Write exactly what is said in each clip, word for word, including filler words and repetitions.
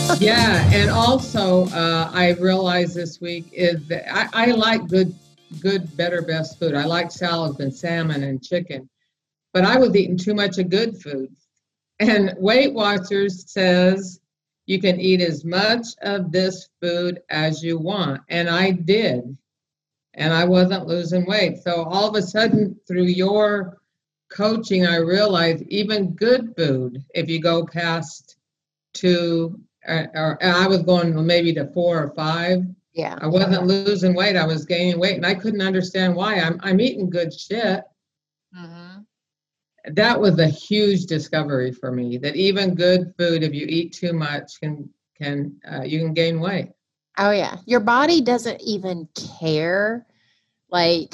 Yeah, and also uh, I realized this week is that I, I like good, good, better, best food. I like salads and salmon and chicken, but I was eating too much of good food. And Weight Watchers says you can eat as much of this food as you want, and I did, and I wasn't losing weight. So all of a sudden, through your coaching, I realized even good food, if you go past two, or, or I was going maybe to four or five. Yeah. I wasn't losing weight. I was gaining weight, and I couldn't understand why. I'm I'm eating good shit. Hmm. That was a huge discovery for me. That even good food, if you eat too much, can can uh, you can gain weight. Oh yeah. Your body doesn't even care. Like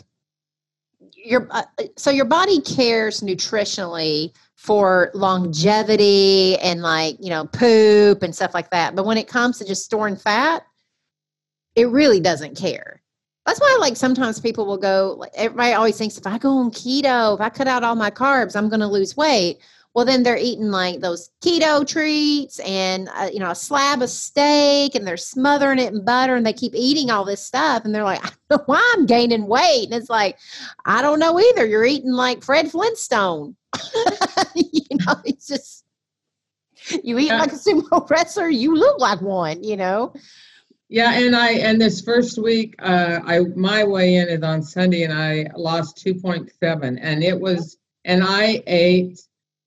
your uh, so your body cares nutritionally for longevity and like, you know, poop and stuff like that. But when it comes to just storing fat, it really doesn't care. That's why, like, sometimes people will go, like, everybody always thinks if I go on keto, if I cut out all my carbs, I'm going to lose weight. Well, then they're eating like those keto treats and, uh, you know, a slab of steak and they're smothering it in butter and they keep eating all this stuff. And they're like, I don't know why I'm gaining weight. And it's like, I don't know either. You're eating like Fred Flintstone. You know, it's just, you eat Yeah, like a sumo wrestler, you look like one, you know? yeah, and I and this first week, uh, I my weigh in is on Sunday, and I lost two point seven, and it was, and I ate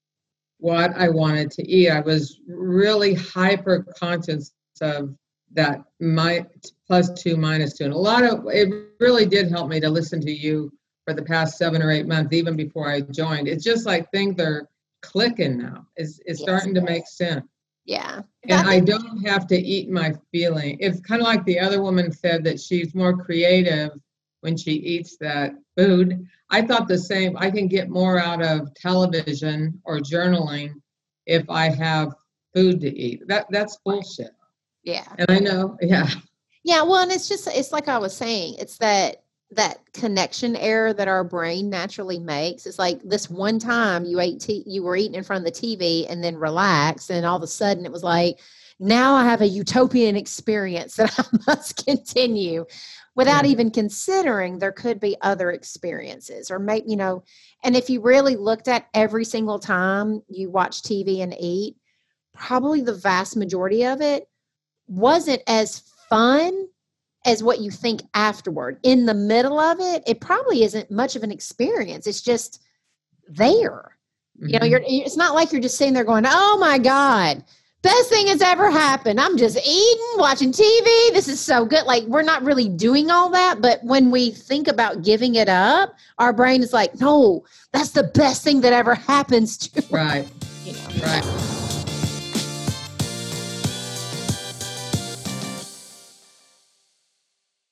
what I wanted to eat. I was really hyper conscious of that my plus two minus two. And a lot of it really did help me to listen to you for the past seven or eight months, even before I joined. It's just like things are clicking now. It's, it's Yes. starting to make sense. Yeah. And I I think, don't have to eat my feeling. It's kind of like the other woman said that she's more creative when she eats that food. I thought the same. I can get more out of television or journaling if I have food to eat. That that's bullshit. yeah. And I know, yeah, Yeah, well, and it's just it's like I was saying, it's that that connection error that our brain naturally makes. It's like this one time you ate t- you were eating in front of the T V and then relaxed, and all of a sudden it was like, now I have a utopian experience that I must continue without yeah, even considering there could be other experiences or maybe, you know, and if you really looked at every single time you watch T V and eat, probably the vast majority of it wasn't as fun as what you think afterward. In the middle of it, it probably isn't much of an experience. It's just there. You know, you're hmm, it's not like you're just sitting there going, "Oh my god, best thing has ever happened. I'm just eating, watching T V. This is so good." Like we're not really doing all that, but when we think about giving it up, our brain is like, "No, that's the best thing that ever happens to us." right, You know. right.